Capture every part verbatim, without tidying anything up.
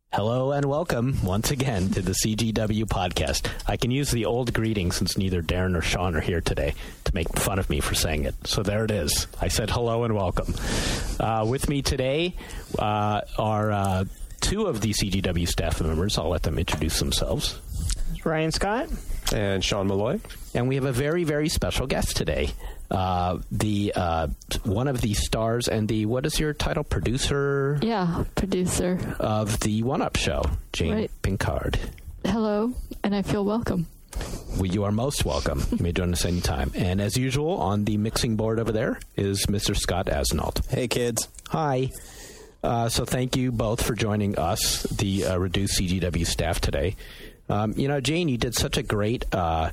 Hello and welcome once again to the C G W podcast. I can use the old greeting since neither Darren or Sean are here today to make fun of me for saying it. So there it is. I said hello and welcome. Uh, with me today uh, are uh, two of the C G W staff members. I'll let them introduce themselves. Ryan Scott. And Sean Malloy. And we have a very, very special guest today. Uh, the uh, one of the stars and the, what is your title? Producer? Yeah, producer. Of the One Up Show, Jane right. Pinkard. Hello, and I feel welcome. Well, you are most welcome. You may join us anytime. And as usual, on the mixing board over there is Mister Scott Asnault. Hey, kids. Hi. Uh, so thank you both for joining us, the uh, reduced C G W staff today. Um, you know, Jane, you did such a great uh,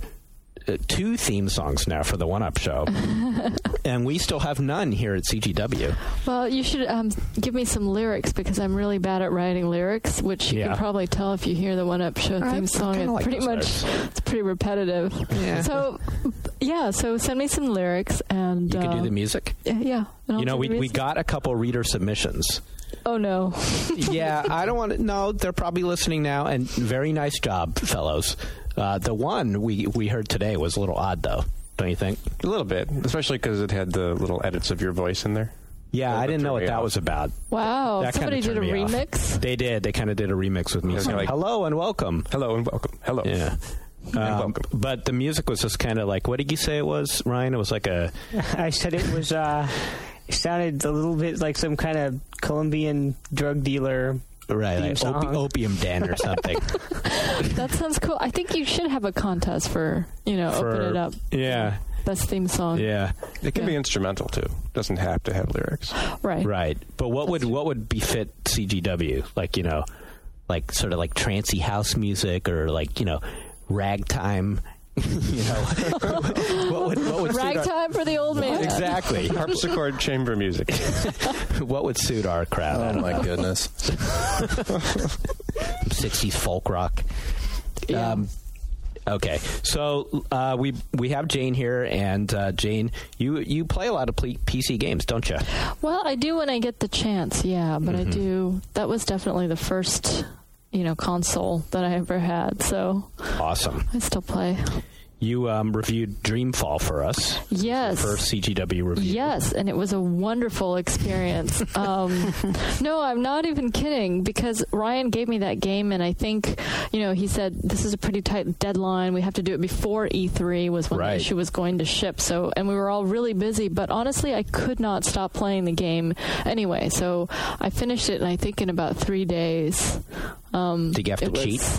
two theme songs now for the One Up Show, and we still have none here at C G W. Well, you should um, give me some lyrics because I'm really bad at writing lyrics, which you yeah. can probably tell if you hear the One Up Show theme I, song. I it's like pretty much lyrics. It's pretty repetitive. Yeah. So, yeah. So send me some lyrics, and you can uh, do the music. Yeah. You know, we we got a couple reader submissions. Oh, no. Yeah, I don't want to. No, they're probably listening now, and very nice job, fellows. Uh, the one we, we heard today was a little odd, though, don't you think? A little bit, especially because it had the little edits of your voice in there. Yeah, that I didn't know what that off. was about. Wow, that somebody did a remix? Off. They did. They kind of did a remix with me. Yeah, like, hello and welcome. Hello and welcome. Hello. Yeah. And um, welcome. But the music was just kind of like, what did you say it was, Ryan? It was like a... I said it was... Uh, it sounded a little bit like some kind of Colombian drug dealer... Right, like opi- opium den or something. That sounds cool. I think you should have a contest for, you know, for, open it up. Yeah. Best theme song. Yeah. It can yeah. be instrumental, too. Doesn't have to have lyrics. Right. Right. But what would what would befit C G W? Like, you know, like sort of like trancey house music or like, you know, ragtime... you know, what would, what would ragtime for the old man? Exactly. Harpsichord chamber music. What would suit our crowd? Oh, my goodness. sixties folk rock. Yeah. Um, okay, so uh, we we have Jane here, and uh, Jane, you you play a lot of P C games, don't you? Well, I do when I get the chance, yeah, but mm-hmm. I do. That was definitely the first... you know, console that I ever had. So awesome. I still play. You um, reviewed Dreamfall for us. Yes. First C G W review. Yes, and it was a wonderful experience. um, no, I'm not even kidding, because Ryan gave me that game, and I think, you know, he said, this is a pretty tight deadline. We have to do it before E three was when right. the issue was going to ship. So, and we were all really busy, but honestly, I could not stop playing the game anyway. So I finished it, and I think in about three days. Um, Did you have to was, cheat?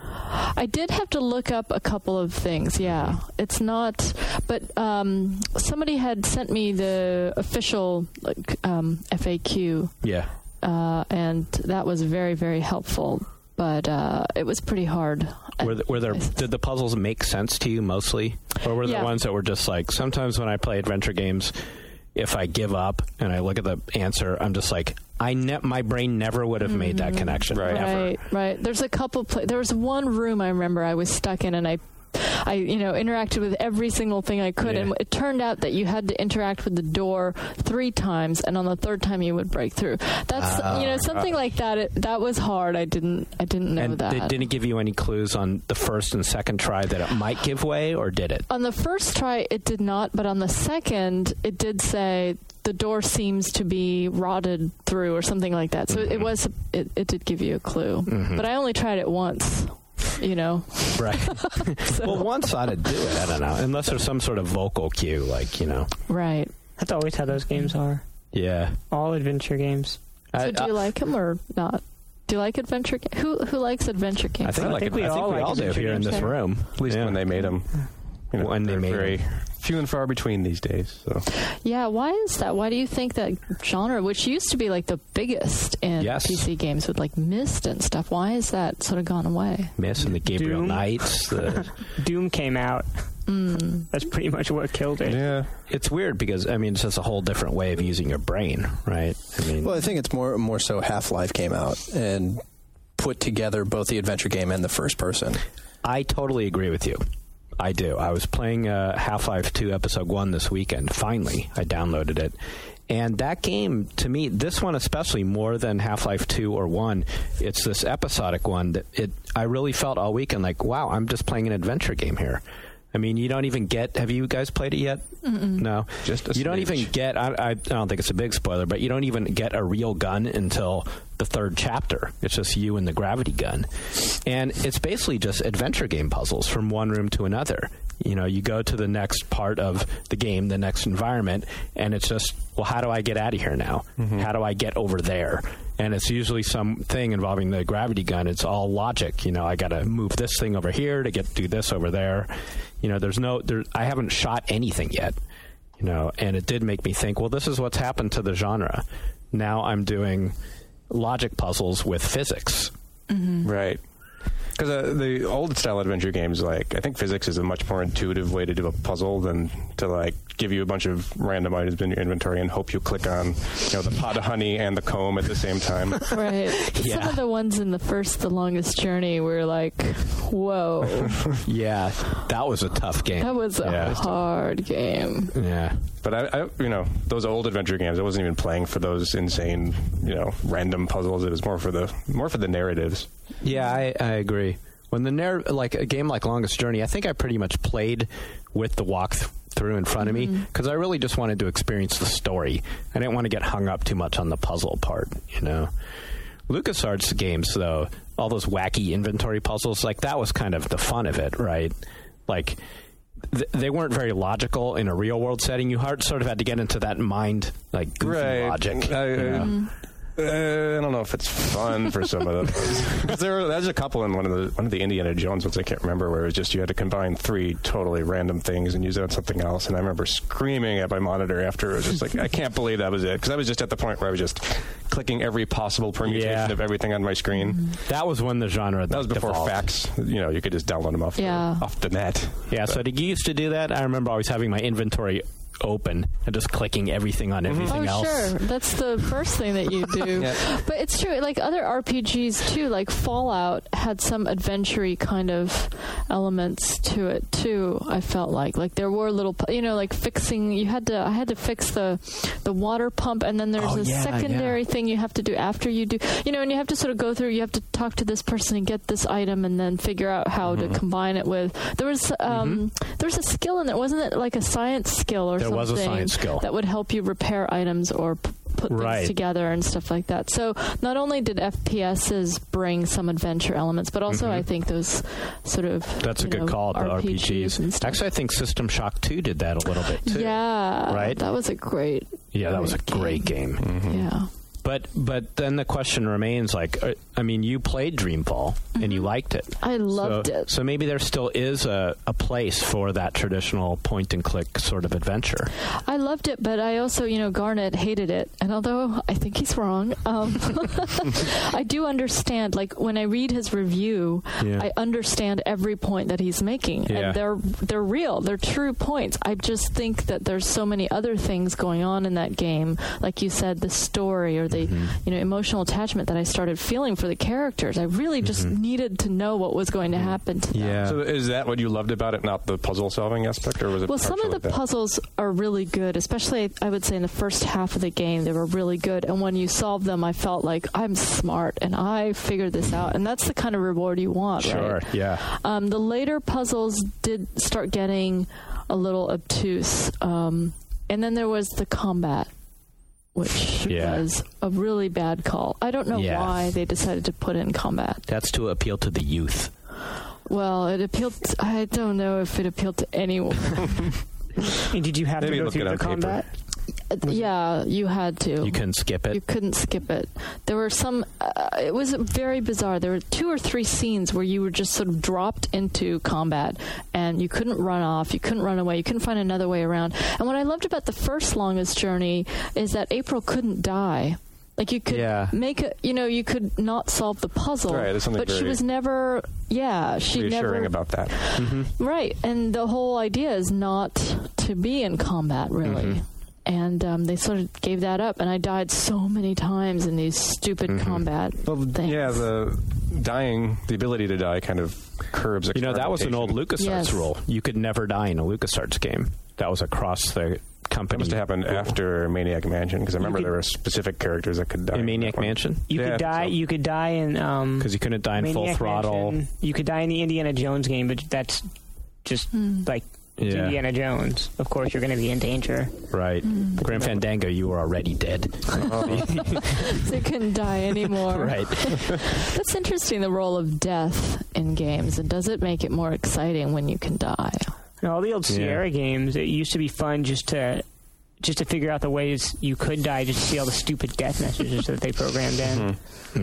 I did have to look up a couple of things, yeah. It's not, but um, somebody had sent me the official like, um, F A Q. Yeah. Uh, and that was very, very helpful, but uh, it was pretty hard. Were, the, were there, did the puzzles make sense to you mostly? Or were there yeah. ones that were just like, sometimes when I play adventure games, if I give up and I look at the answer, I'm just like, I ne- my brain never would have mm-hmm. made that connection. Right, right, right. There's a couple. Pla- there was one room I remember I was stuck in, and I, I, you know, interacted with every single thing I could, yeah. and it turned out that you had to interact with the door three times, and on the third time you would break through. That's uh, you know something uh, like that. It, that was hard. I didn't. I didn't know and that. It didn't give you any clues on the first and second try that it might give way, or did it? On the first try, it did not, but on the second, it did say the door seems to be rotted through or something like that. So mm-hmm. it was, it, it did give you a clue. Mm-hmm. But I only tried it once, you know. Right. So. Well, once ought to do it. I don't know. Unless there's some sort of vocal cue, like, you know. Right. That's always how those games are. Yeah. All adventure games. So I, do you I, like them or not? Do you like adventure games? Who, who likes adventure games? I think, I like think it, we I all, think we like all do here in this room. At least yeah. when they made them. You know, when they made very them. Few and far between these days. So. Yeah, why is that? Why do you think that genre, which used to be like the biggest in yes. P C games with like Myst and stuff, why has that sort of gone away? Myst and the Gabriel Doom. Knights. The Doom came out. Mm. That's pretty much what killed it. Yeah. It's weird because, I mean, it's just a whole different way of using your brain, right? I mean, well, I think it's more more so Half-Life came out and put together both the adventure game and the first person. I totally agree with you. I do. I was playing uh, Half-Life two Episode one this weekend. Finally, I downloaded it. And that game, to me, this one especially, more than Half-Life two or one, it's this episodic one that it. I really felt all weekend like, wow, I'm just playing an adventure game here. I mean, you don't even get... Have you guys played it yet? Mm-mm. No. Just a You don't smidge. even get... I, I don't think it's a big spoiler, but you don't even get a real gun until the third chapter. It's just you and the gravity gun. And it's basically just adventure game puzzles from one room to another. You know, you go to the next part of the game, the next environment, and it's just, well, how do I get out of here now? Mm-hmm. How do I get over there? And it's usually something involving the gravity gun. It's all logic. You know, I got to move this thing over here to get do this over there. You know, there's no, there, I haven't shot anything yet, you know, and it did make me think, well, this is what's happened to the genre. Now I'm doing logic puzzles with physics. Mm-hmm. Right. Because uh, the old style adventure games, like, I think physics is a much more intuitive way to do a puzzle than to, like, give you a bunch of random items in your inventory and hope you click on, you know, the pot of honey and the comb at the same time. Right. Yeah. Some of the ones in the first The Longest Journey were like, whoa. Yeah, that was a tough game. That was a yeah. hard game. Yeah. But, I, I, you know, those old adventure games, I wasn't even playing for those insane, you know, random puzzles. It was more for the more for the narratives. Yeah, I, I agree. When the narr- like a game like Longest Journey, I think I pretty much played with the walkthrough in front Mm-hmm. of me because I really just wanted to experience the story. I didn't want to get hung up too much on the puzzle part, you know. LucasArts games, though, all those wacky inventory puzzles, like that was kind of the fun of it, right? Like th- they weren't very logical in a real world setting. You hard, sort of had to get into that mind, like goofy Right. logic. I, you know? Mm-hmm. Uh, I don't know if it's fun for some of those. Because there, were- there's a couple in one of the one of the Indiana Jones ones I can't remember where it was just you had to combine three totally random things and use it on something else. And I remember screaming at my monitor after it was just like, I can't believe that was it. Because I was just at the point where I was just clicking every possible permutation Yeah. of everything on my screen. That was when the genre That was before devolved. fax. You know, you could just download them off Yeah. the, off the net. Yeah, so did you used to do that? I remember always having my inventory open and just clicking everything on everything Oh, else. sure. That's the first thing that you do. Yeah. But it's true. Like other R P Gs, too, like Fallout had some adventure-y kind of elements to it, too, I felt like. Like there were little, you know, like fixing, you had to, I had to fix the the water pump, and then there's Oh, a yeah, secondary yeah. thing you have to do after you do, you know, and you have to sort of go through, you have to talk to this person and get this item and then figure out how Mm-hmm. to combine it with. There was, um, mm-hmm. there was a skill in there, wasn't it like a science skill or There something? was a science skill. That would help you repair items or p- put things Right. together and stuff like that. So not only did F P Ss bring some adventure elements, but also I think those sort of Mm-hmm. That's a you good know, call, the R P Gs. and stuff. Actually, I think System Shock two did that a little bit, too. Yeah, Right? That was a great. Yeah, that was a great great game. Yeah. But but then the question remains, like, uh, I mean, you played Dreamfall, and you liked it. I loved so, it. So maybe there still is a, a place for that traditional point-and-click sort of adventure. I loved it, but I also, you know, Garnet hated it. And although I think he's wrong, um, I do understand. Like when I read his review, Yeah. I understand every point that he's making, Yeah. and they're they're real, they're true points. I just think that there's so many other things going on in that game, like you said, the story or the Mm-hmm. you know emotional attachment that I started feeling for the characters. I really just needed to know what was going to happen to them. Mm-hmm. Yeah. So is that what you loved about it, not the puzzle solving aspect, or was it? Well, some of partially the that? puzzles are really good, especially I would say in the first half of the game, they were really good. And when you solve them, I felt like I'm smart and I figured this out. And that's the kind of reward you want, Sure, right? yeah. Um, the later puzzles did start getting a little obtuse. Um, and then there was the combat, which Yeah. was a really bad call. I don't know Yeah. why they decided to put in combat. That's to appeal to the youth. Well, it appealed to, I don't know if it appealed to anyone. And did you have Maybe to go look through it the on paper. combat? Yeah, you had to. You couldn't skip You it. couldn't skip it. There were some, uh, it was very bizarre. There were two or three scenes where you were just sort of dropped into combat and you couldn't run off, you couldn't run away, you couldn't find another way around. And what I loved about the first Longest Journey is that April couldn't die. Like you could Yeah. make a, you know, you could not solve the puzzle, Right, there's something but she very was never, yeah, she reassuring never, about that. right. And the whole idea is not to be in combat, really. Mm-hmm. And um, they sort of gave that up, and I died so many times in these stupid Mm-hmm. combat things. Yeah, the dying, the ability to die, kind of curbs. You know, that was an old experimentation. LucasArts Yes. rule. You could never die in a LucasArts game. That was across the company. That must have happened after Maniac Mansion, because I remember could- there were specific characters that could die. In Maniac One. Mansion? You Yeah, I could think die. so. You could die in um, Because you couldn't die in full Maniac throttle. Mansion. You could die in the Indiana Jones game, but that's just like it's Yeah. Indiana Jones. Of course, you're going to be in danger. Right. Grim Fandango, you were already dead. So you couldn't die anymore. Right. That's interesting, the role of death in games. And does it make it more exciting when you can die? In all the old Yeah. Sierra games, it used to be fun just to just to figure out the ways you could die, just to see all the stupid death messages that they programmed in.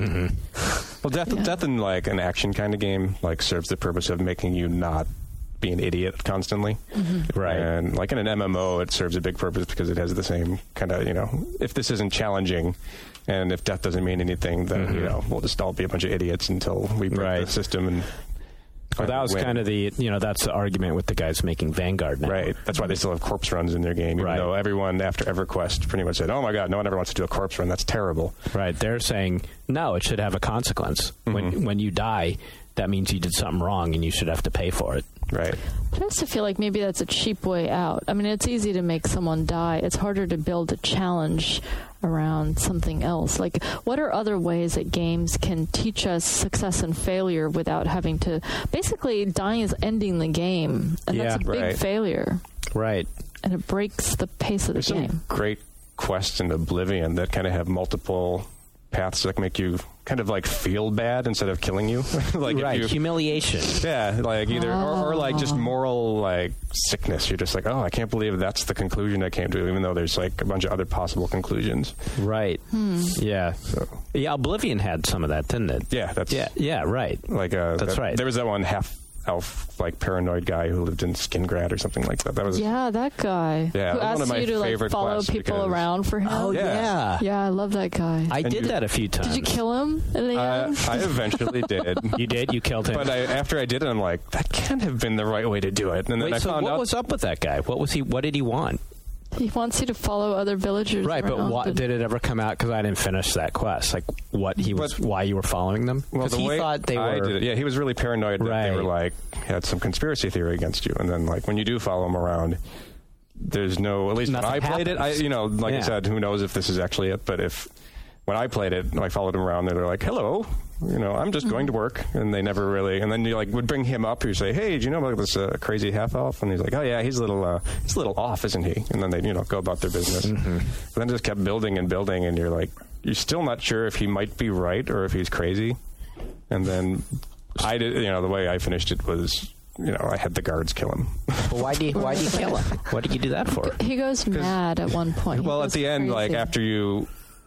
Mm-hmm. Well, death, Yeah. death in like an action kind of game like serves the purpose of making you not be an idiot constantly. Right. And like in an M M O, it serves a big purpose because it has the same kind of, you know, if this isn't challenging and if death doesn't mean anything, then, Mm-hmm. you know, we'll just all be a bunch of idiots until we break Right. the system. And Well, that was win. kind of the, you know, that's the argument with the guys making Vanguard now. Right. That's why they still have corpse runs in their game, even Right. though everyone after EverQuest pretty much said, oh my God, no one ever wants to do a corpse run. That's terrible. Right. They're saying, no, it should have a consequence. When when you die, that means you did something wrong and you should have to pay for it. Right. I also feel like maybe that's a cheap way out. I mean, it's easy to make someone die. It's harder to build a challenge around something else. Like, what are other ways that games can teach us success and failure without having to... Basically, dying is ending the game, and Yeah, that's a big right. failure. Right. And it breaks the pace of the There's some game. great quests in Oblivion that kind of have multiple paths that make you kind of like feel bad instead of killing you. like if Right. you, Humiliation. yeah, like either or, or like just moral like sickness. You're just like, oh, I can't believe that's the conclusion I came to, even though there's like a bunch of other possible conclusions. Right. Yeah. So Yeah, Oblivion had some of that, didn't it? yeah, that's Yeah. Yeah, right. like uh, That's that- right. There was that one half elf like paranoid guy who lived in Skingrad or something like that. That was Yeah, that guy. Yeah, who one of asked my you to like favorite follow quests people because- around for him. Oh, Yeah. yeah. Yeah, I love that guy. I And did you- that a few times. Did you kill him in the Uh, end? I eventually did. You did? You killed him? But I, after I did it, I'm like, that can't have been the right way to do it. And then Wait, I so found what out. was up with that guy? What was he? What did he want? He wants you to follow other villagers Right, but around what, and- did it ever come out? Because I didn't finish that quest. Like what he was, But- why you were following them? well, Because the he way thought they I were. did it, yeah, he was really paranoid that they were Right. like had some conspiracy theory against you. And then, like, when you do follow him around, there's no. At least when Nothing I played it, I, happens. you know, like Yeah. I said, who knows if this is actually it? But if when I played it, I followed him around, they're like, "Hello, you know, I'm just going to work," and they never really. And then you like would bring him up. You say, "Hey, do you know about this uh, crazy half elf?" And he's like, "Oh yeah, he's a little, uh, he's a little off, isn't he?" And then they, you know, go about their business. But then it just kept building and building, and you're like, you're still not sure if he might be right or if he's crazy. And then I did, you know, the way I finished it was, you know, I had the guards kill him. Well, why do you, why do you kill him? What did you do that for? He goes mad at one point. He Well, at goes the end, like crazy. after you,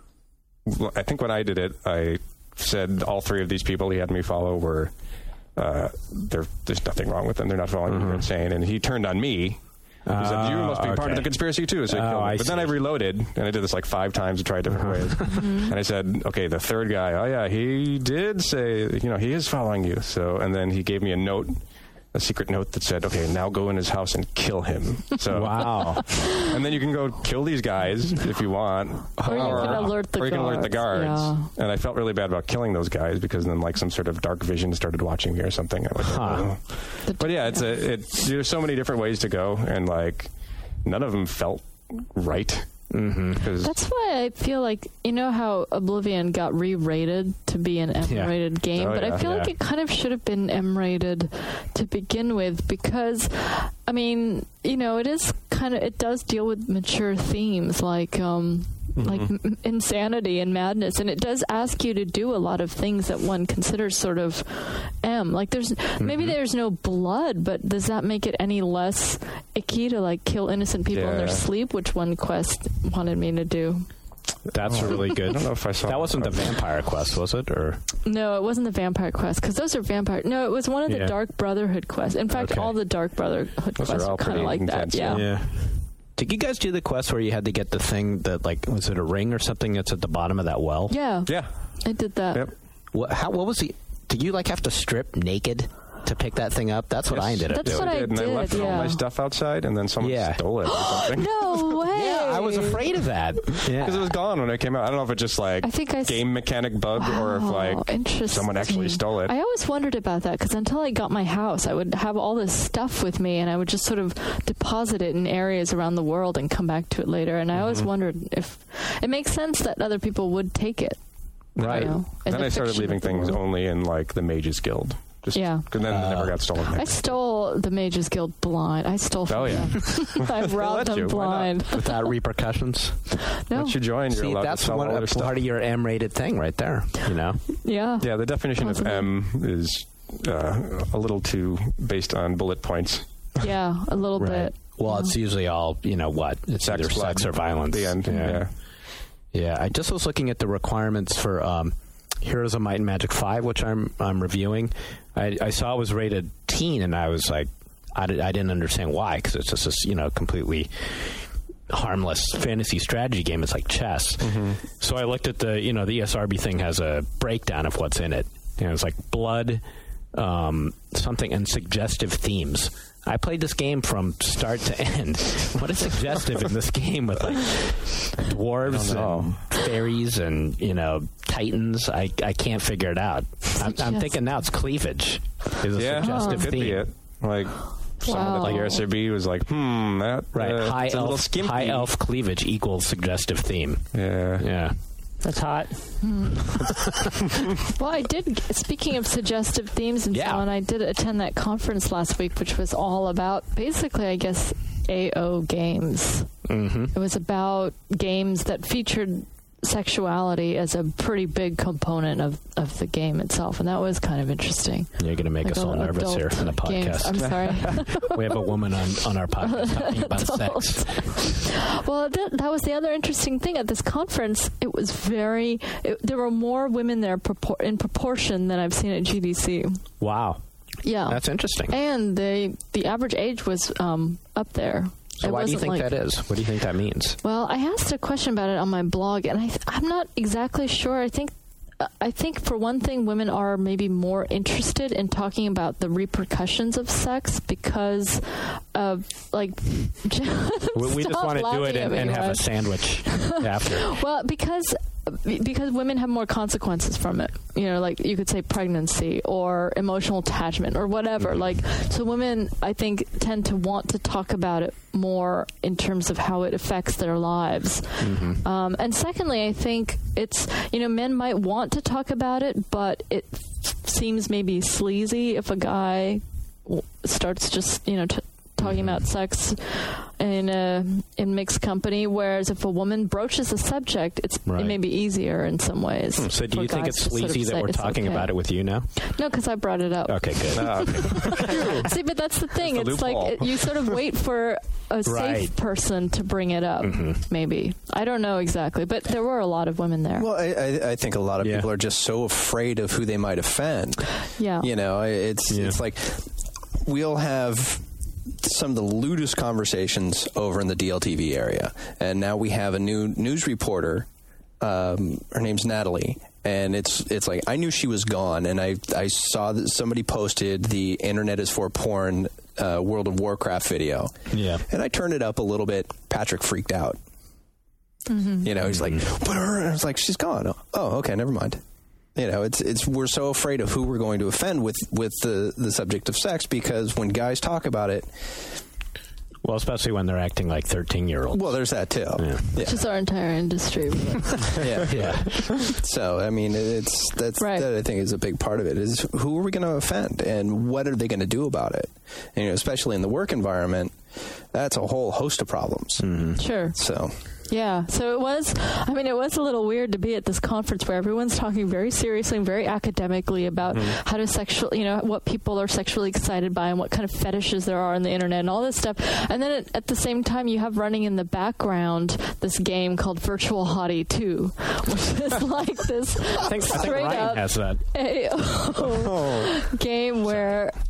well, I think when I did it, I said all three of these people he had me follow were, uh, there, there's nothing wrong with them. They're not following you. They're insane. And he turned on me. He said, you Oh, must be part okay. of the conspiracy too. So he Oh, killed me. I But then see. I reloaded, and I did this like five times to try different ways. Mm-hmm. And I said, okay, the third guy, oh yeah, he did say, you know, he is following you. So, and then he gave me a note, a secret note that said, okay, now go in his house and kill him. So, Wow. and then you can go kill these guys if you want. Or you can alert the or you can alert the guards, guards. yeah. And I felt really bad about killing those guys because then like some sort of dark vision started watching me or something. I was like, Huh. "Oh." The- But yeah, it's a, it, there's so many different ways to go, and like none of them felt right. Mm-hmm. That's why I feel like, you know how Oblivion got re-rated to be an M-rated game, Oh, but yeah. I feel like Yeah. it kind of should have been M-rated to begin with because, I mean, you know, it is kind of, it does deal with mature themes like, um, like m- insanity and madness, and it does ask you to do a lot of things that one considers sort of M. Like there's, maybe there's no blood, but does that make it any less icky to like kill innocent people in their Yeah. sleep, which one quest wanted me to do? That's really good. I don't know if I saw That wasn't the vampire quest, was it? Or No, it wasn't the vampire quest because those are vampire. No, it was one of the Yeah. Dark Brotherhood quests. In fact, Okay. all the Dark Brotherhood Those are quests all are kind pretty of like that. intense, Yeah. yeah. Did you guys do the quest where you had to get the thing that, like, was it a ring or something that's at the bottom of that well? yeah, Yeah. I did that. Yep. What? How? What was the? Did you like have to strip naked? to pick that thing up? That's what Yes. I ended up That's doing. what I And I left did, all yeah. my stuff outside, and then someone Yeah. stole it or something. No way. Yeah, I was afraid of that. Yeah. Because it was gone when it came out. I don't know if it's just like I think I s- game mechanic bug or if Wow, like interesting. someone actually stole it. I always wondered about that because until I got my house, I would have all this stuff with me and I would just sort of deposit it in areas around the world and come back to it later. And I always Mm-hmm. wondered if it makes sense that other people would take it. Right. You know, in Then the I started fiction leaving of the things world. only in like the Mages Guild. Just, Yeah. And then it never got stolen. I stole the Mages Guild blind. I stole from Oh, yeah. them. I robbed let them you. Why not? blind. Without repercussions. No. Once you join, you're See, allowed that's to sell one all a their stuff. part of your M-rated thing right there. You know. Yeah. Yeah, the definition Possibly. of M is uh, a little too based on bullet points. Yeah, a little Right. bit. Well, it's usually all, you know, what? It's Sex, either blood, sex or violence. The end. Yeah. Yeah. Yeah, I just was looking at the requirements for um, Heroes of Might and Magic five, which I'm I'm reviewing. I, I saw it was rated teen, and I was like, I, did, I didn't understand why, because it's just this, you know, completely harmless fantasy strategy game. It's like chess. Mm-hmm. So I looked at the, you know, the E S R B thing has a breakdown of what's in it. You know, it's like blood, um, something, and suggestive themes. I played this game from start to end. What is suggestive in this game with like dwarves and fairies and, you know, titans? I, I can't figure it out. I'm, I'm thinking now it's cleavage is a Yeah, suggestive could be theme. it. Like someone Wow. at the E S R B was like, hmm, that Right, uh, high it's a little elf, skimpy. high elf cleavage equals suggestive theme. Yeah. Yeah, That's hot. Well, I did. Speaking of suggestive themes and Yeah. so on, I did attend that conference last week, which was all about basically, I guess, A O games. mm-hmm. It was about games that featured sexuality as a pretty big component of, of the game itself, and that was kind of interesting. You're going to make Like us all adult nervous here in the games. podcast. I'm sorry. We have a woman on, on our podcast talking about sex. Well, that, that was the other interesting thing at this conference. It was very. It, there were more women there propor- in proportion than I've seen at G D C. Wow, Yeah, that's interesting. and the the average age was um, up there. So It why do you wasn't think like- that is? What do you think that means? Well, I asked a question about it on my blog, and I th- I'm not exactly sure. I think. I think for one thing, women are maybe more interested in talking about the repercussions of sex because of like. We, we just Stop want to do laughing it at and, me, and have a Wes. sandwich after. Well, because because women have more consequences from it. You know, like you could say pregnancy or emotional attachment or whatever. Like, so women, I think, tend to want to talk about it more in terms of how it affects their lives. Mm-hmm. Um, and secondly, I think it's, you know, men might want to talk about it, but it seems maybe sleazy if a guy w- starts just, you know, t- talking Mm-hmm. about sex in a in mixed company, whereas if a woman broaches the subject, it's Right. it may be easier in some ways. Hmm, So do for you think guys it's to sort of sleazy say that we're it's talking okay. about it with you now? No, because I brought it up. Okay, good. Ah, okay. See, but that's the thing. That's the it's like loophole. it, you sort of wait for a safe Right. person to bring it up. Mm-hmm. Maybe I don't know exactly, but there were a lot of women there. Well, I, I, I think a lot of Yeah. people are just so afraid of who they might offend. yeah, You know, it's Yeah. it's like we'll have some of the lewdest conversations over in the D L T V area, and now we have a new news reporter. Um, her name's Natalie, and it's it's like I knew she was gone, and I I saw that somebody posted the "Internet is for porn" uh, World of Warcraft video, Yeah. and I turned it up a little bit. Patrick freaked out. Mm-hmm. You know, he's like, "But her," and I was like, "She's gone." Oh, okay, never mind. You know, it's it's we're so afraid of who we're going to offend with with the the subject of sex, because when guys talk about it, Well, especially when they're acting like thirteen-year-olds. well, there's that too. Yeah. which is our entire industry. Yeah. Yeah. So I mean, it's that's Right. that I think is a big part of it. Is who are we going to offend, and what are they going to do about it? And, you know, especially in the work environment, that's a whole host of problems. Sure. So. Yeah, so it was, I mean, it was a little weird to be at this conference where everyone's talking very seriously and very academically about Mm-hmm. how to sexual, you know, what people are sexually excited by and what kind of fetishes there are on the internet and all this stuff. And then at, at the same time, you have running in the background this game called Virtual Hottie two, which is like this I think, I think straight Ryan up has that. A O game where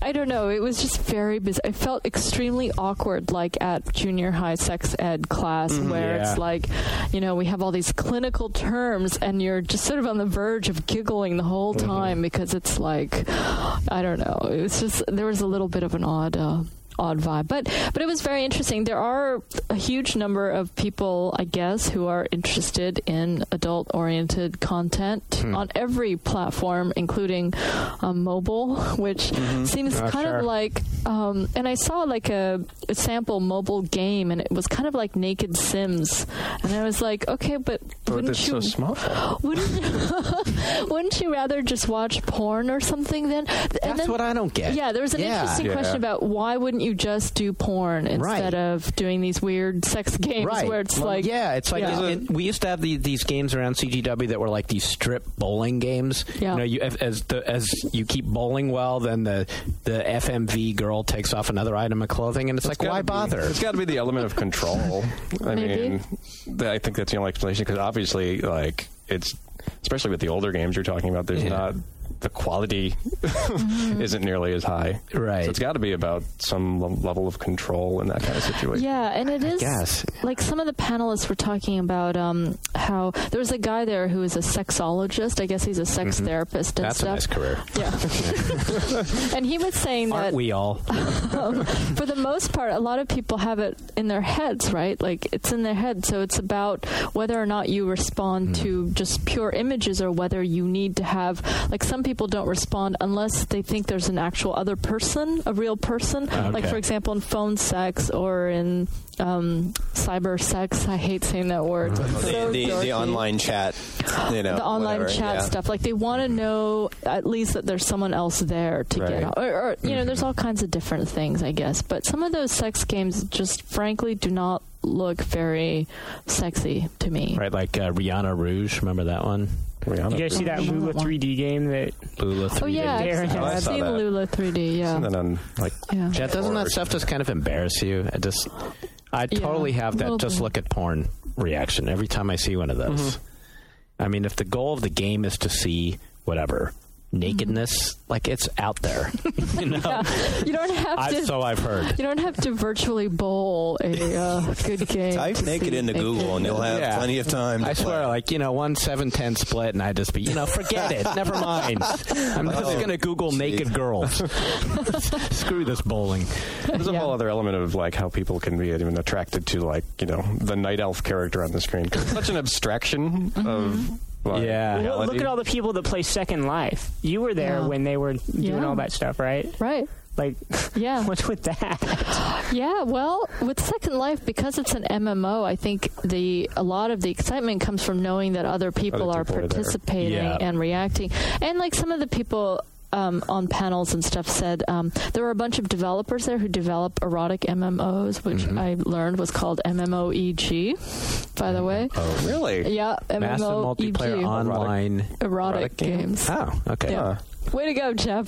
I don't know. It was just very bizarre. I felt extremely awkward, like at junior high sex ed class, mm, where yeah. it's like, you know, we have all these clinical terms, and you're just sort of on the verge of giggling the whole time mm-hmm. because it's like, I don't know. It was just, there was a little bit of an odd... Uh, odd vibe, but but it was very interesting. There are a huge number of people, I guess, who are interested in adult-oriented content hmm. on every platform, including um, mobile, which mm-hmm. seems oh, kind sure. of like. Um, and I saw like a, a sample mobile game, and it was kind of like Naked Sims, and I was like, okay, but oh, wouldn't that's you? So small. Wouldn't wouldn't you rather just watch porn or something then? That's and then, what I don't get. Yeah, there was an yeah. interesting yeah. question about why wouldn't you just do porn instead right. of doing these weird sex games right. where it's well, like yeah it's like yeah. It, we used to have the, these games around C G W that were like these strip bowling games. Yeah. You know, you, as the, as you keep bowling well, then the the F M V girl takes off another item of clothing, and it's, it's like, why be, bother? It's got to be the element of control. I Maybe. mean, th- I think that's the only explanation, because obviously, like, it's especially with the older games you're talking about, there's yeah. not. The quality mm-hmm. isn't nearly as high. Right. So it's got to be about some l- level of control in that kind of situation. Yeah, and it is yes. like some of the panelists were talking about um, how there was a guy there who is a sexologist. I guess he's a sex mm-hmm. therapist and That's stuff. That's a nice career. Yeah. And he was saying that... Aren't we all? um, for the most part, a lot of people have it in their heads, right? Like, it's in their head. So it's about whether or not you respond mm. to just pure images, or whether you need to have... Like, some people don't respond unless they think there's an actual other person, a real person. Okay. Like, for example, in phone sex or in um, cyber sex. I hate saying that word. Uh-huh. So the, the, the online chat, you know, the online whatever, chat yeah. stuff. Like, they want to know at least that there's someone else there to right. get on. Or, or you mm-hmm. know, there's all kinds of different things, I guess. But some of those sex games just, frankly, do not look very sexy to me. Right, like uh, Rihanna Rouge. Remember that one? Rihanna you guys see that Lula three D game that Lula three D? Oh yeah, I've, oh, I've seen that. Lula three D. Yeah. And then on, like, yeah. Yeah, doesn't that stuff just kind of embarrass you? I just, I Yeah, totally have that just bit. look at porn reaction every time I see one of those. Mm-hmm. I mean, if the goal of the game is to see whatever nakedness, mm-hmm. like, it's out there. You know, yeah. You don't have to. I've, so I've heard. You don't have to virtually bowl a uh, good game. Type naked into naked. Google, and you'll have yeah. plenty of time. I to swear, play. like, you know, one seven ten split, and I just be, you know, forget it. Never mind. I'm just Oh, going to Google naked girls. Screw this bowling. There's a Yeah. whole other element of, like, how people can be even attracted to, like, you know, the night elf character on the screen. 'Cause it's such an abstraction Mm-hmm. of. Like, Yeah. Well, reality. look at all the people that play Second Life. You were there Yeah. when they were doing Yeah. all that stuff, right? Right. Like, Yeah. what's with that? Yeah, well, with Second Life, because it's an M M O, I think the a lot of the excitement comes from knowing that other people Other are people are there. participating Yeah. and reacting. And like some of the people um, on panels and stuff said um, there were a bunch of developers there who develop erotic M M Os, which Mm-hmm. I learned was called M M O E G, by the way. Oh, really? Yeah, Massive M M O E G. multiplayer online Erotic, erotic game? games. Oh, okay. Yeah. Way to go, Jeff.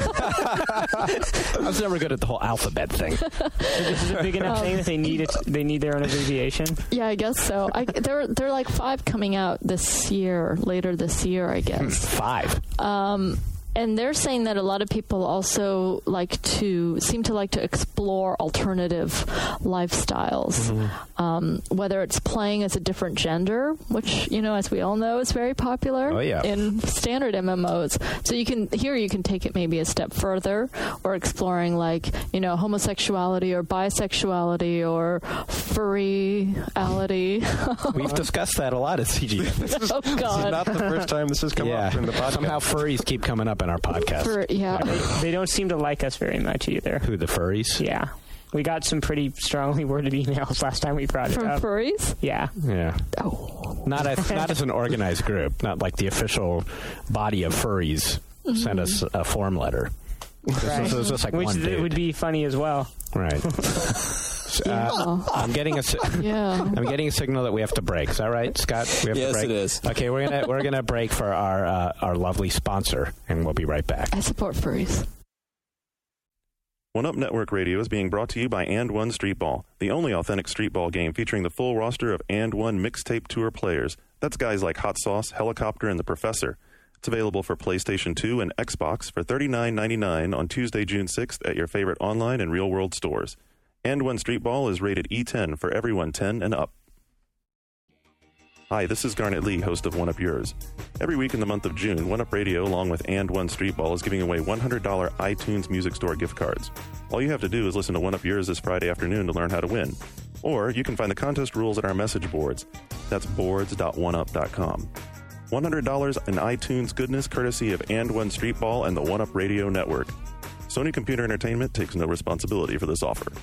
I was never good at the whole alphabet thing. So this is a big enough thing that they need it. They need their own abbreviation. Yeah, I guess so. I, there, there are like five coming out this year, later this year, I guess. Five. Um, and they're saying that a lot of people also like to seem to like to explore alternative lifestyles, mm-hmm. um, whether it's playing as a different gender, which, you know, as we all know, is very popular Oh, yeah. in standard M M Os. So you can here you can take it maybe a step further, or exploring like, you know, homosexuality or bisexuality or furryality. We've discussed that a lot at C G. Oh This is God! not the first time this has come Yeah. up in the podcast. Somehow furries keep coming up in our podcast. For, yeah. They don't seem to like us very much either. Who, the furries? Yeah. We got some pretty strongly worded emails last time we brought it From up. furries? Yeah. Yeah. Oh. Not as, not as an organized group. Not like the official body of furries Mm-hmm. sent us a form letter. This Right. was, this was just like Which one th- dude. would be funny as well. Right. Uh, I'm getting a si- Yeah. I'm getting a signal that we have to break. Is that right, Scott? We have Yes, to break? it is. Okay, we're gonna we're gonna break for our uh, our lovely sponsor, and we'll be right back. I support furries. One Up Network Radio is being brought to you by And One Street Ball, the only authentic street ball game featuring the full roster of And One mixtape tour players. That's guys like Hot Sauce, Helicopter, and the Professor. It's available for PlayStation two and Xbox for thirty-nine ninety-nine on Tuesday, June sixth at your favorite online and real-world stores. And One Street Ball is rated E ten for everyone ten and up. Hi, this is Garnet Lee, host of One Up Yours. Every week in the month of June, One Up Radio, along with And One Street Ball, is giving away one hundred dollars iTunes Music Store gift cards. All you have to do is listen to One Up Yours this Friday afternoon to learn how to win. Or you can find the contest rules at our message boards. That's boards dot one up dot com. one hundred dollars in iTunes goodness courtesy of And One Street Ball and the One Up Radio Network. Sony Computer Entertainment takes no responsibility for this offer.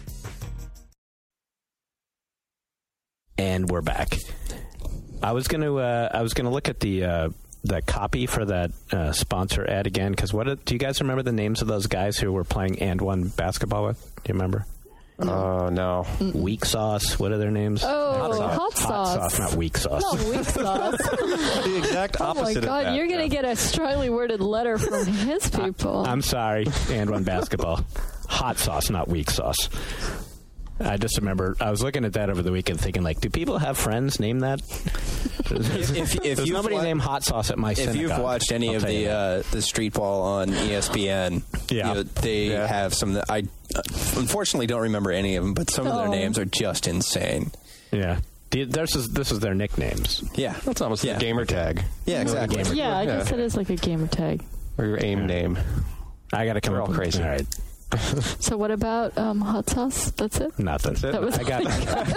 And we're back. I was going to uh, I was going to look at the uh, the copy for that uh, sponsor ad again, because what do you guys remember the names of those guys who were playing And One basketball with? Do you remember? Oh, uh, no. Weak Sauce. What are their names? Oh, hot sauce. Hot sauce. Hot sauce, not weak sauce. Not weak sauce. The exact opposite Oh my of God, that. you're going to get a strongly worded letter from his people. I'm sorry, And One basketball. Hot sauce, not weak sauce. I just remember I was looking at that over the weekend, thinking, like, do people have friends named that? If, if, if There's you've nobody wa- named Hot Sauce at my If synagogue. you've watched any I'll of tell you the that. uh, the street ball on E S P N, Yeah. you know, they Yeah. have some that I uh, unfortunately don't remember any of them, but some of their Oh. names are just insane. yeah, The- this is this is their nicknames. Yeah, That's almost Yeah. a gamer tag. yeah, exactly. gamer. yeah, I Yeah. guess it is like a gamer tag. Or your AIM name. I got to come We're up all with crazy. All right, So what about um, hot sauce? That's it? nothing. That's it? That was I got.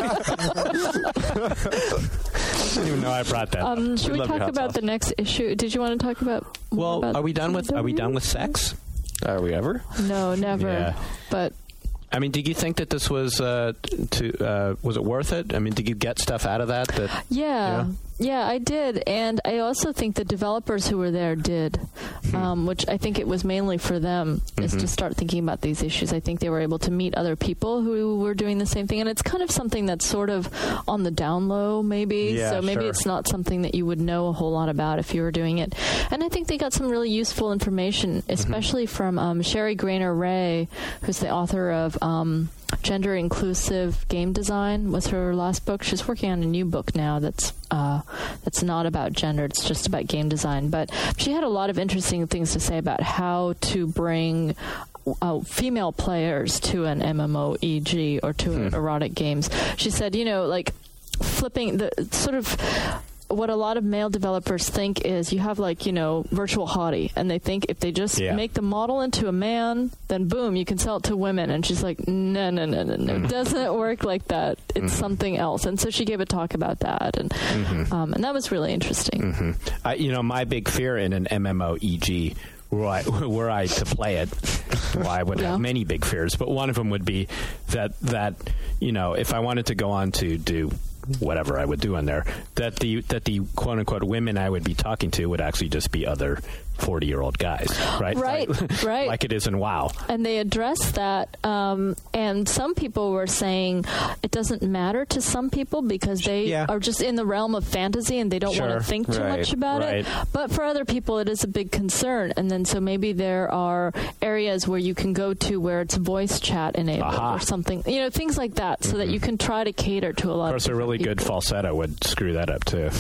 I didn't even know I brought that. up. Um, should We we love your talk hot about sauce. the next issue? Did you want to talk about more Well, about are we done with? Are we C W? done with sex? Are we ever? No, never. Yeah. But I mean, did you think that this was uh, to uh, was it worth it? I mean, did you get stuff out of that? That yeah, Yeah. yeah, I did, and I also think the developers who were there did, um, which I think it was mainly for them is to start thinking about these issues. I think they were able to meet other people who were doing the same thing, and it's kind of something that's sort of on the down low, maybe. Yeah, so maybe sure. it's not something that you would know a whole lot about if you were doing it. And I think they got some really useful information, especially from um, Sherry Grainer Ray, who's the author of Um, Gender Inclusive Game Design was her last book. She's working on a new book now that's uh, that's not about gender. It's just about game design. But she had a lot of interesting things to say about how to bring uh, female players to an MMORPG or to an erotic games. She said, you know, like flipping the sort of what a lot of male developers think is you have like, you know, virtual hottie, and they think if they just Yeah. make the model into a man, then boom, you can sell it to women. And she's like, no, no, no, no, no. It doesn't work like that. It's something else. And so she gave a talk about that. And um, and that was really interesting. I, you know, my big fear in an MMORPG, were I, were I to play it, well, I would Yeah. have many big fears, but one of them would be that that you know, if I wanted to go on to do whatever I would do in there, that the that the quote unquote women I would be talking to would actually just be other forty year old guys, right? Right, like, right. Like it is in WoW. And they addressed that, um, and some people were saying it doesn't matter to some people because they Yeah. are just in the realm of fantasy and they don't Sure. want to think too Right, much about right. it. But for other people, it is a big concern. And then so maybe there are areas where you can go to where it's voice chat enabled Aha. or something, you know, things like that, so that you can try to cater to a lot Of of course, a really good people. falsetto would screw that up too.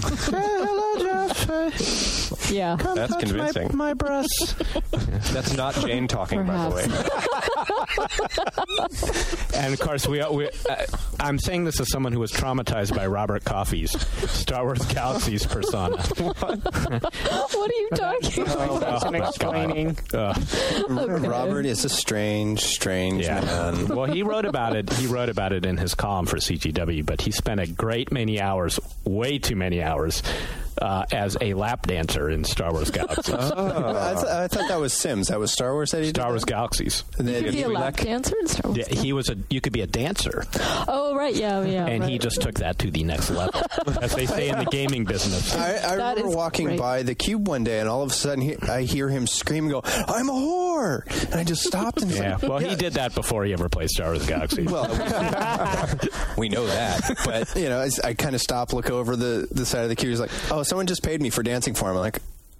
Yeah. That's convincing. My, my breasts. That's not Jane talking, by the way. And of course, we, we uh, I'm saying this as someone who was traumatized by Robert Coffey's Star Wars Galaxies persona. What are you talking about? Oh, That's an my God. explaining. Ugh. Okay. Robert is a strange, strange Yeah. man. Well, he wrote about it. He wrote about it in his column for C G W, but he spent a great many hours, way too many hours, uh, as a lap dancer in Star Wars Galaxies. I, th- I thought that was Sims. That was Star Wars that he did Star that? Wars Galaxies. And You then- could be a lap dancer in Star Wars. Yeah, he was a. You could be a dancer, Oh, right. Yeah, yeah. and right. he just took that to the next level, as they say in the gaming business. I, I That remember is walking great. by the cube one day, and all of a sudden he, I hear him scream and go, "I'm a whore!" And I just stopped and Yeah, well, he Yeah. did that before he ever played Star Wars Galaxies. Well, we know that, but you know, I, I kind of stop, look over the, the side of the queue. He's like, "Oh, someone just paid me for dancing for him." I'm like,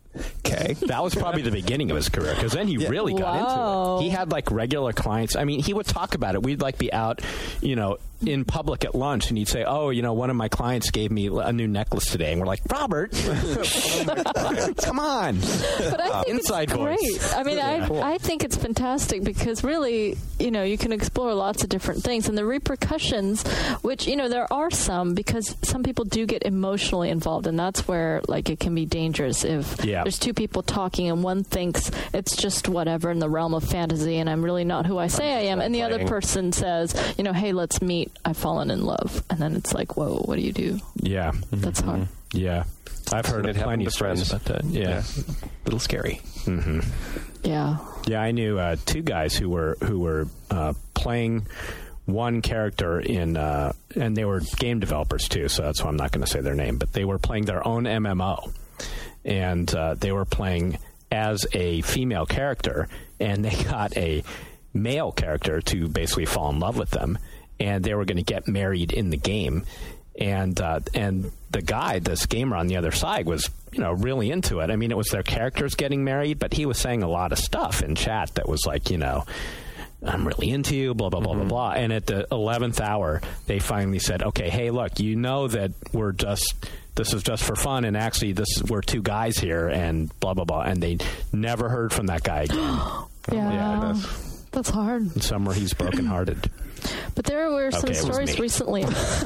Okay. That was probably the beginning of his career, because then he Yeah. really got Wow. into it. He had like regular clients. I mean, he would talk about it. We'd like be out, you know, in public at lunch, and he'd say, "Oh, you know, one of my clients gave me a new necklace today," and we're like, "Robert, come on!" But I think Inside it's great. voice. I mean, Yeah. I I think it's fantastic because really, you know, you can explore lots of different things, and the repercussions, which you know, there are some, because some people do get emotionally involved, and that's where like it can be dangerous if Yeah. there's two people talking and one thinks it's just whatever in the realm of fantasy, and I'm really not who I say I am, and the other playing. person says, you know, hey, let's meet. I've fallen in love, and then it's like, whoa, what do you do? Yeah, That's hard. yeah. I've heard Seen of it happen plenty to of stories friends. about that. Yeah. Yeah. A little scary. Mm-hmm. Yeah. Yeah, I knew uh, two guys who were who were uh, playing one character in, uh, and they were game developers too. So that's why I'm not going to say their name, but they were playing their own M M O, and uh, they were playing as a female character, and they got a male character to basically fall in love with them, and they were going to get married in the game. And uh, and the guy, this gamer on the other side, was, you know, really into it. I mean, it was their characters getting married, but he was saying a lot of stuff in chat that was like, you know, I'm really into you, blah, blah, blah, Mm-hmm. blah, blah. And at the eleventh hour, they finally said, okay, hey, look, you know that we're just, this is just for fun, and actually this we're two guys here, and blah, blah, blah. And they never heard from that guy again. Yeah. Yeah, that's, That's hard. and somewhere he's brokenhearted. But there were some Okay, it was stories me. recently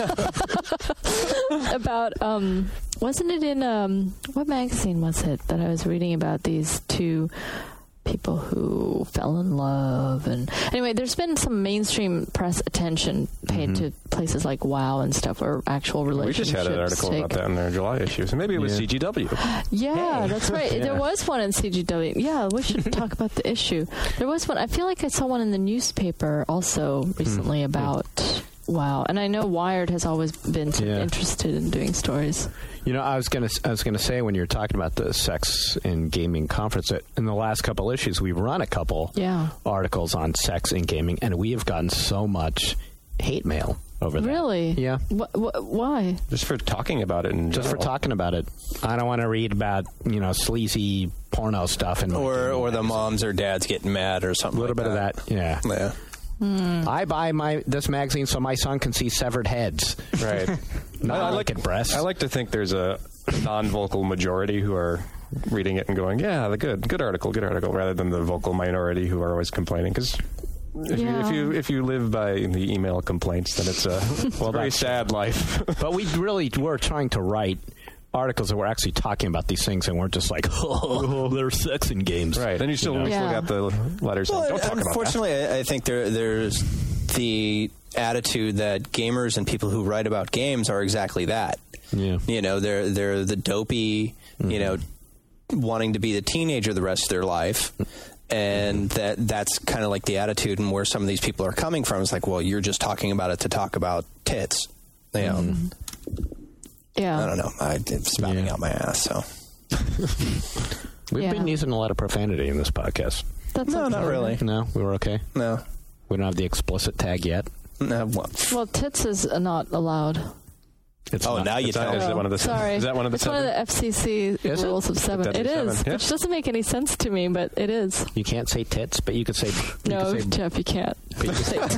about, um, wasn't it in, um, what magazine was it that I was reading about these two people who fell in love? And anyway, there's been some mainstream press attention paid Mm-hmm. to places like WoW and stuff where actual We relationships just had an article take. about that in their July issue. So maybe it was Yeah. C G W. Yeah, that's right. Yeah. There was one in C G W. Yeah, we should talk about the issue. There was one. I feel like I saw one in the newspaper also recently about WoW. And I know Wired has always been sort of Yeah. interested in doing stories. You know, I was gonna, I was gonna say when you were talking about the sex in gaming conference, that in the last couple issues, we've run a couple Yeah. articles on sex in gaming, and we have gotten so much hate mail over that. Really? Yeah. Wh- wh- why? Just for talking about it. In Just for general. talking about it. I don't want to read about, you know, sleazy porno stuff and Or or the moms or dads getting mad or something. a little like bit of that. Yeah. Yeah. I buy my this magazine so my son can see severed heads, Right. not I naked breasts. I like to think there's a non-vocal majority who are reading it and going, "Yeah, the good, good article, good article," rather than the vocal minority who are always complaining. Because if, Yeah. you, if you if you live by the email complaints, then it's a well, very that's- sad life. But we really were trying to write articles that were actually talking about these things and weren't just like, oh, there's sex in games. Right, and you still, You know? you still Yeah. got the letters. saying, Well, Don't talk about that. unfortunately, I, I think there there's the attitude that gamers and people who write about games are exactly that. Yeah. You know, they're they're the dopey, you know, wanting to be the teenager the rest of their life. And that that's kind of like the attitude, and where some of these people are coming from. It's like, well, you're just talking about it to talk about tits. You know, Yeah. I don't know. I, it's spouting Yeah. out my ass. So We've Yeah. been using a lot of profanity in this podcast. That's no, okay. not really. No, we were okay. No, We don't have the explicit tag yet. no. Well, Well, tits is uh, not allowed. It's oh, not- now you Is that, tell is me. that one of the Sorry. Is that one of the it's seven? one of the F C C Is it? rules of seven. The It deadly is, seven, yeah. which doesn't make any sense to me, but it is. You can't say tits, but you could say. You No, could say, Jeff, you can't but you could say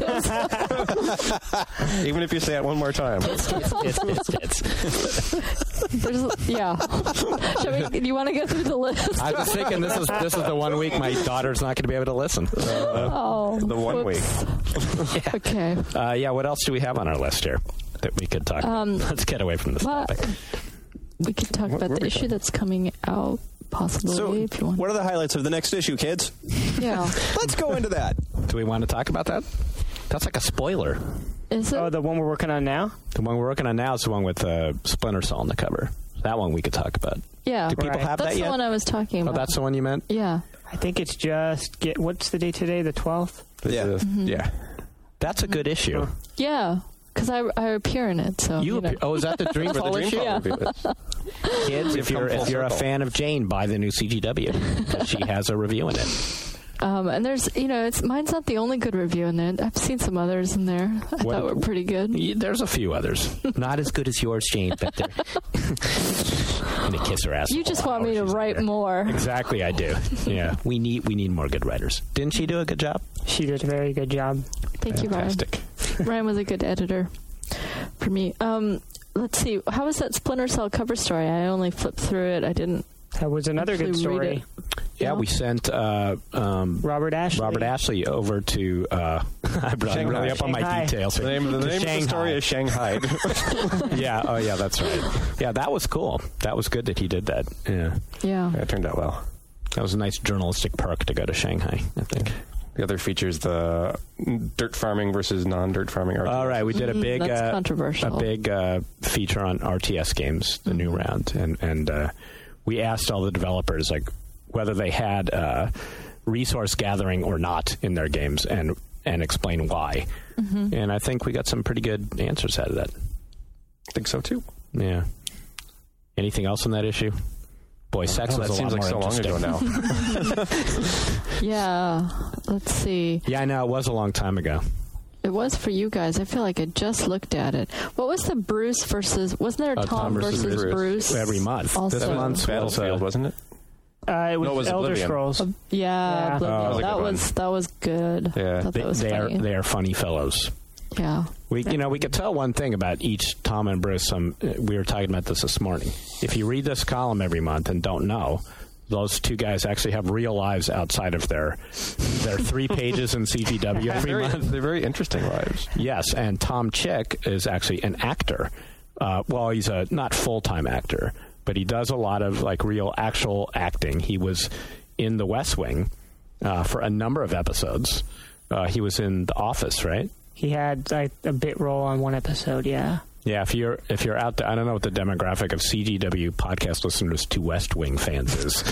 tits. Even if you say it one more time. tits, tits, tits. There's, yeah. Shall we, do you want to go through the list? I was just thinking this is this is the one week my daughter's not going to be able to listen. Oh, the one whoops. Okay. Uh, yeah, what else do we have on our list here that we could talk Um, about? Let's get away from this Well, topic. we could talk about the issue that's coming out, possibly, So, if you want. what are the highlights of the next issue, kids? Yeah. Let's go into that. Do we want to talk about that? That's like a spoiler. Is it? Oh, the one we're working on now? The one we're working on now is the one with uh, Splinter Cell on the cover. That one we could talk about. yeah. Do people Right. have That's that the yet? one I was talking Oh, about. that's the one you meant? Yeah. I think it's just get. What's the date today? The twelfth. Yeah. Uh, Yeah. That's a good issue. Yeah. Because I, I appear in it, so. You you know. appear- oh, is that the Dreamfall The issue? Dreamfall Yeah. review is. Kids, if We've you're come full if you're a circle. fan of Jane, buy the new C G W because she has a review in it. Um, and there's, you know, it's mine's not the only good review in there. I've seen some others in there. I What- thought were pretty good. Y- There's a few others, not as good as yours, Jane, but they're gonna kiss her ass. You just want me to She's write there. more. Exactly, I do. Yeah, we need we need more good writers. Didn't she do a good job? She did a very good job. Thank you, Ryan. Fantastic. Ryan was a good editor for me. Um, let's see. How was that Splinter Cell cover story? I only flipped through it. I didn't. That was another good Actually read story. it. Yeah, we sent uh, um, Robert Ashley. Robert Ashley over to. Uh, I'm really Shanghai. up on my Shanghai. details. The name, the To name of the Shanghai. story is Shanghai. Yeah. Oh, yeah. That's right. Yeah, that was cool. That was good that he did that. Yeah, Yeah. Yeah, it turned out well. that was a nice journalistic perk to go to Shanghai, I think. The other features the dirt farming versus non-dirt farming argument. All right, we did a Mm, big, that's uh, controversial. a big uh, feature on R T S games, the new round, and and uh, we asked all the developers like whether they had uh, resource gathering or not in their games, and and explain why. Mm-hmm. And I think we got some pretty good answers out of that. I think so too. Yeah. Anything else on that issue? Boy, sex Oh, was that a seems lot like more so long interesting. ago now. Yeah. Let's see. Yeah, I know. It was a long time ago. It was for you guys. I feel like I just looked at it. What was the Bruce versus? Wasn't there Uh, Tom, Tom versus versus Bruce. Bruce? Every month. Also, This month's was, Battlefield, uh, wasn't it? Uh, it was, No, it was Elder Oblivion. Scrolls. Yeah, Yeah. Oblivion. Oh, that was a that good was one. that was good. Yeah. I thought they, that was they are funny. they are funny fellows. Yeah. We, you know, we could tell one thing about each Tom and Bruce. Um, we were talking about this this morning. If you read this column every month and don't know, those two guys actually have real lives outside of their their three pages in C G W every Very, month. they're very interesting lives. Yes, and Tom Chick is actually an actor. Uh, well, he's a not full time actor, but he does a lot of like real actual acting. He was in The West Wing uh, for a number of episodes. Uh, he was in The Office, right? He had like, a bit role on one episode, yeah. Yeah, if you're if you're out there, I don't know what the demographic of C G W podcast listeners to West Wing fans is,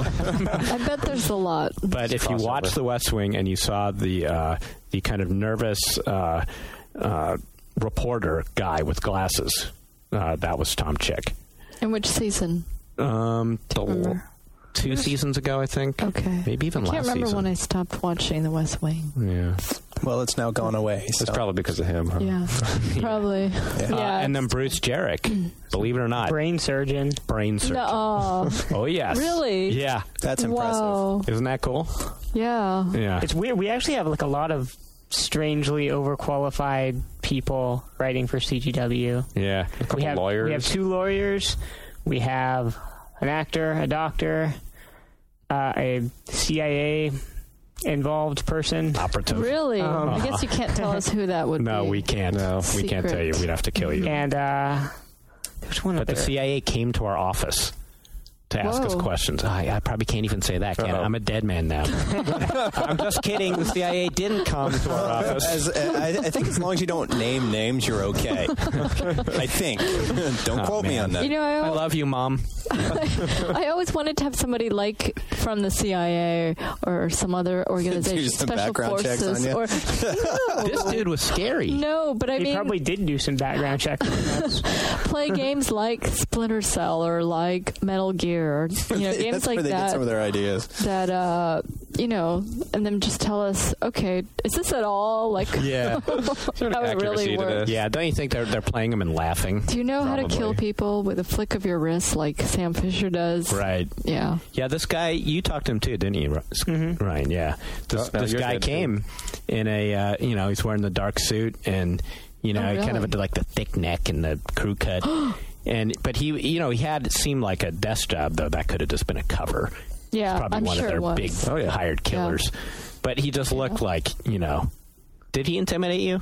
I bet there's a lot. but if you Crossover. watched The West Wing and you saw the uh, the kind of nervous uh, uh, reporter guy with glasses, uh, that was Tom Chick. In which season? Um, the, Remember? two seasons ago, I think. Okay. Maybe even I can't last remember season. when I stopped watching The West Wing. Yeah. Well, it's now gone away. It's so- probably because of him. Huh? Yeah, probably. Yeah. Uh, and then Bruce Jarek, believe it or not, Brain surgeon. brain surgeon. No. Oh yes. Really? Yeah. That's impressive. Wow. Isn't that cool? Yeah. Yeah. It's weird. We actually have like a lot of strangely overqualified people writing for C G W. Yeah. A couple We have lawyers. we have two lawyers. We have an actor, a doctor, uh, a C I A involved person. Operative. Really? Um, I guess you can't tell us who that would No, be. we can't. No. We can't Secret. tell you. We'd have to kill you. And uh, there's one But other. the C I A came to our office to ask us Whoa. questions. I, I probably can't even say that, can I? Uh-oh. I'm a dead man now. I'm just kidding. The C I A didn't come to our office. As, uh, I, I think as long as you don't name names, you're okay. I think. Don't Oh, quote me man. on that. You know, I, I love you, Mom. I always wanted to have somebody like from the C I A or some other organization, Do some special background checks forces, on you? or no, This dude was scary. no, but I he mean, probably did do some background checks. play games like Splinter Cell or like Metal Gear, or you know, games That's like where they get some of that. their ideas. That uh, you know, and then just tell us, okay, is this at all like Yeah. Sort of how it accuracy really to works? this. Yeah, don't you think they're they're playing them and laughing? Do you know how to Probably. kill people with a flick of your wrist, like Sam Fisher does? Right. Yeah. Yeah, this guy, you talked to him too, didn't you, Mhm. Ryan? Yeah. This, Oh, no, this you're guy good, too. came in a, uh, you know, he's wearing the dark suit and, you know, Oh, kind of really? like the thick neck and the crew cut. and But he, you know, he had it seemed like a desk job, though that could have just been a cover. Yeah, Probably I'm one sure of their it was. big Oh, yeah. hired killers. But he just looked like, you know, did he intimidate you?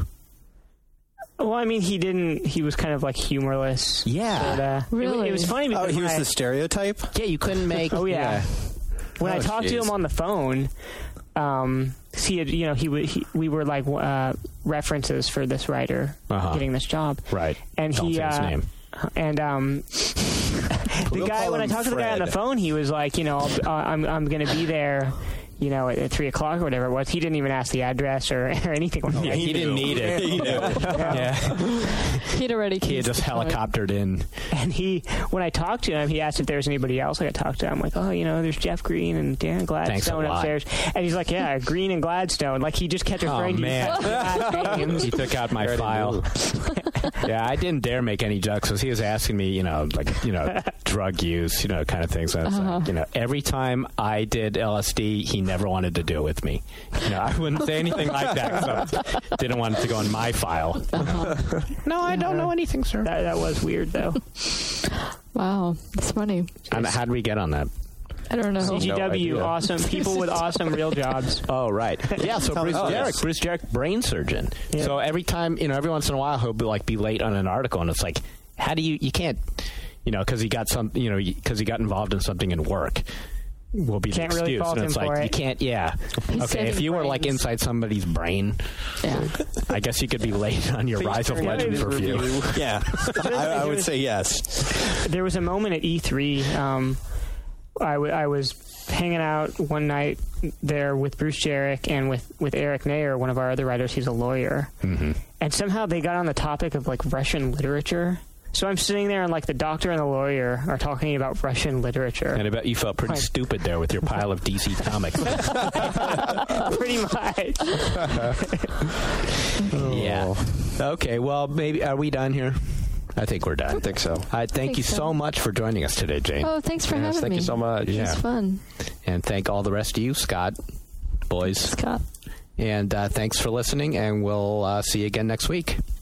Well, I mean, he didn't. He was kind of like humorless. Yeah. But, uh, it- Really? It, was funny Oh, because he was when I- the stereotype? Yeah, you couldn't make. Oh, yeah. when I Oh, talked to jeez. him on the phone, um, he had, you know, he, w- he we were like uh, references for this writer Uh-huh. getting this job, Right. and Don't he say his uh, name. and um, the We'll guy call when I him talked to the guy on the Fred. phone, he was like, you know, I'll, uh, I'm I'm going to be there you know, at, at three o'clock or whatever it was. He didn't even ask the address or, or anything like that. Yeah, he, he didn't need it. He yeah. He'd already He had just helicoptered in. And he, when I talked to him, he asked if there was anybody else I could talk to. I'm like, oh, you know, there's Jeff Green and Darren Gladstone upstairs. And he's like, yeah, Green and Gladstone. Like, he just kept referring oh, to man. last names. He took out my file. Yeah, I didn't dare make any jokes because he was asking me, you know, like, you know, drug use, you know, kind of things. And I was Uh-huh. like, you know, every time I did L S D, he never wanted to do it with me. You know, I wouldn't say anything like that because I didn't want it to go in my file. Uh-huh. No, I don't know anything, sir. That, that was weird, though. Wow, it's funny. And how'd we get on that? I don't know. C G W, No awesome. People with awesome real jobs. Oh, right. Yeah, so Bruce Oh, Jarek, yes. Bruce Jarek, brain surgeon. Yeah. So every time, you know, every once in a while, he'll be like be late on an article, and it's like, how do you, you can't, you know, because he got some, you know, because he got involved in something in work. Will be Can't the really excuse, fault and it's him like for you it. can't. Yeah, He's okay. If saving you were like brains. inside somebody's brain, Yeah. I guess you could be late on your Rise of turn Legends it review. Yeah, I, I would say yes. There was a moment at E three. Um, I, w- I was hanging out one night there with Bruce Jarek and with, with Eric Nayer, one of our other writers. He's a lawyer. Mm-hmm. And somehow they got on the topic of like Russian literature. So I'm sitting there and like the doctor and the lawyer are talking about Russian literature. And I bet you felt pretty Right. stupid there with your pile of D C comics. Pretty much. Yeah. Okay. Well, maybe are we done here? I think we're done. I think so. I thank Think you so. so much for joining us today, Jane. Oh, thanks for Yes, having thank me. you so much. It Yeah. was fun. And thank all the rest of you, Scott, boys. Scott. And uh, thanks for listening, and we'll uh, see you again next week.